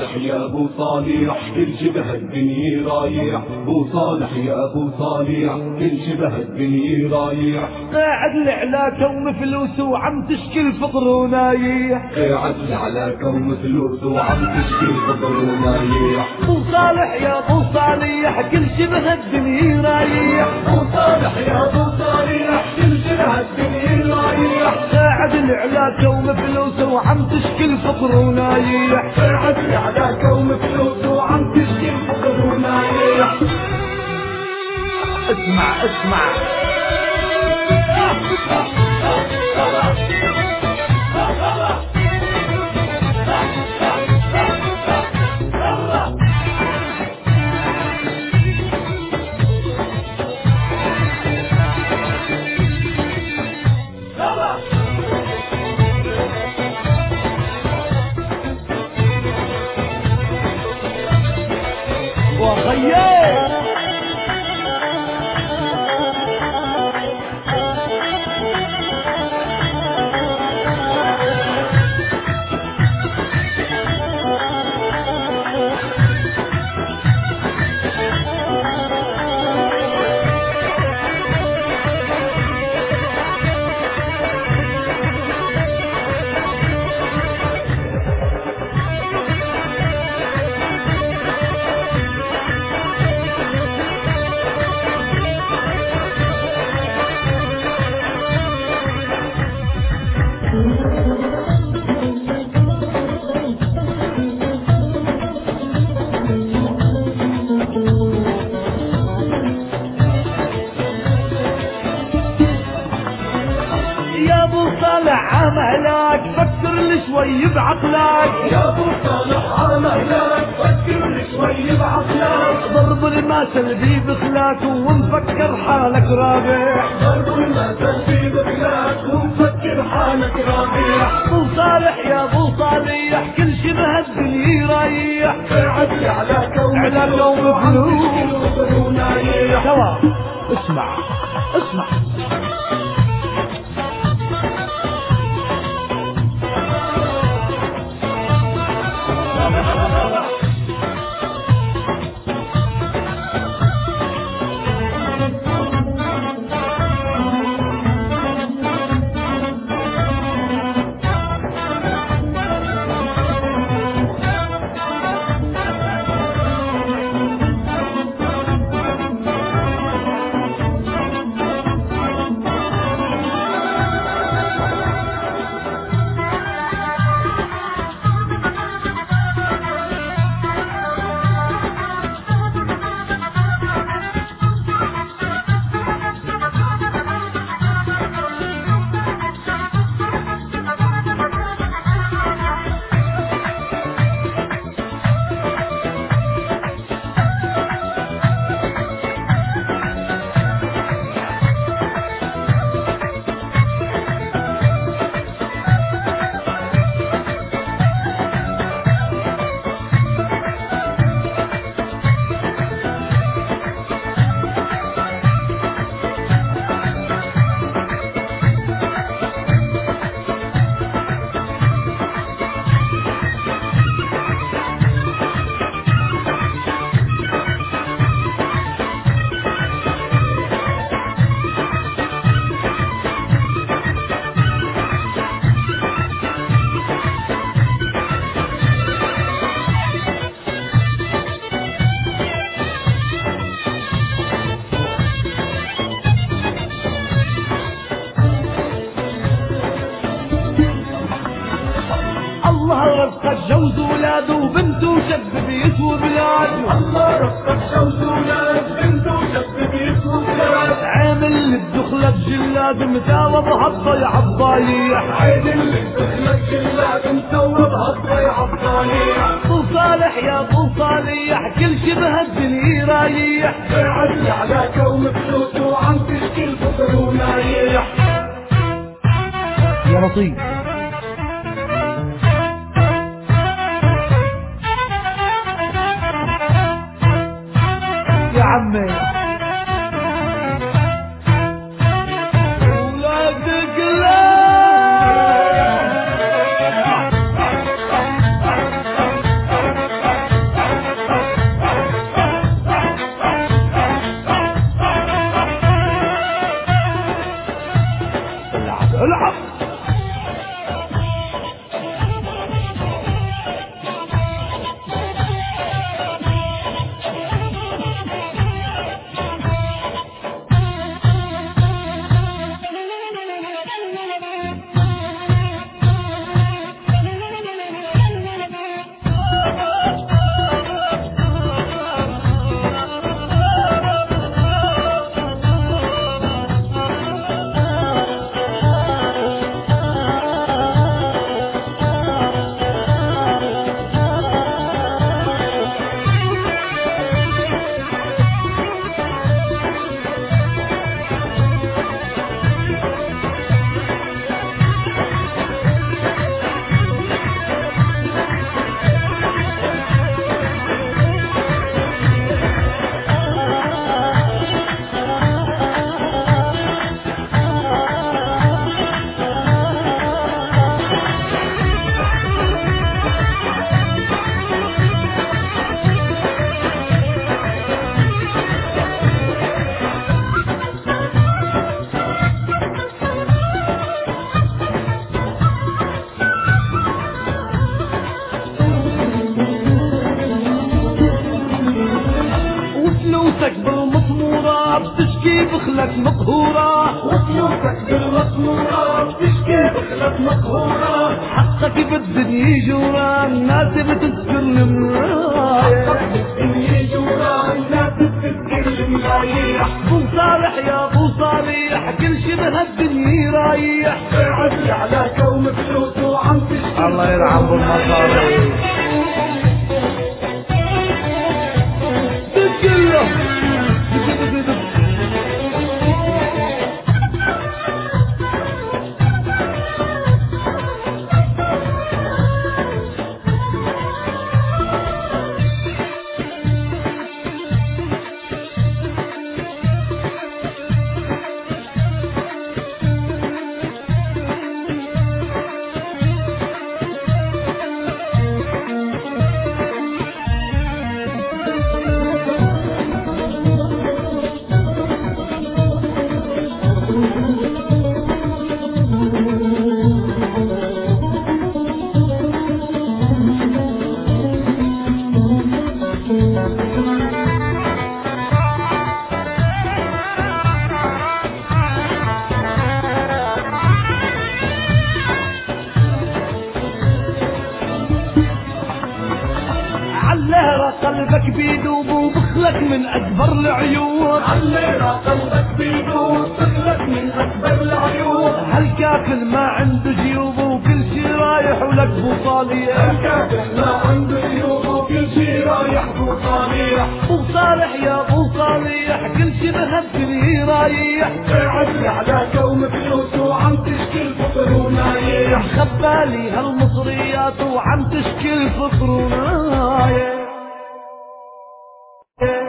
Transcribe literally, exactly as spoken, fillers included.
صالح يا ابو صالح كل شبه الدنيا رايح، ابو صالح يا ابو صالح كل شبه الدنيا رايح. قاعد لعلى كوم فلوس وعم تشكي الفقر ونايح، قاعد لعلى كوم فلوس وعم تشكي الفقر ونايح. ابو صالح يا ابو صالح كل شبه الدنيا رايح، ابو صالح يا ابو صالح كل شبه الدنيا رايح. قاعد لعلى كوم فلوس وعم تشكي الفقر ونايح، قاعد لعلى كوم فلوس وعم تشكي الفقر ونايح. اسمع اسمع وخيال عملك فكر لي شوي بعقلك، يا ابو صالح عملك فكر لي شوي بعقلك. ضرب المثل بي بخلاك ومفكر حالك رابح، ضرب المثل بي بخلاك ومفكر حالك رابح. ابو صالح يا ابو صالح كل شبه الدنيا رايح، قاعد على كوم على كوم فلوس ونايح. سوا اسمع اسمع رزقك جوز ولاد وبنت وشب بيت وبلاد، الله رزقك جوز ولاد بنت وشب بيت وبلاد. عامل للدخلة بجلاد متاوب هالضيع الضايع، عامل للدخلة بجلاد متاوب هالضيع الضايع. ابو صالح يا ابو صالح كل شبه الدنيا رايح، قاعد على كوم فلوس وعم تشكي الفقر ونايح. يا لطيف يا عمي ولادك لا بخلك مقهورة، وسيوفك بالمسمورة بتشكي بخلك مقهورة. حقك بالدنيا جورة الناس بتذكر المراية، حقك بالدنيا جورة الناس بتذكر المرايح. ابو صالح يا ابو صالح كل شي بهالدنيا رايح، عدي على كوم فلوس وعم تشكي. الله يلعن بالمصاري. عليرة قلبك بيدوب وبخلك من أكبر العيوب، عليرة قلبك بيدوب بخلك من أكبر العيوب. هالكافل ما عنده جيوب وكل شي رايح ولك بو صالح، هالكافل ما عنده جيوب وكل شي رايح بو صالح. بو صالح يا بو صالح كل شي بهالدنيا رايح، عدي على كوم فلوس وعم تشكي الفقر ونايح. خبالي هالمصريات وعم تشكي الفقر ونايح.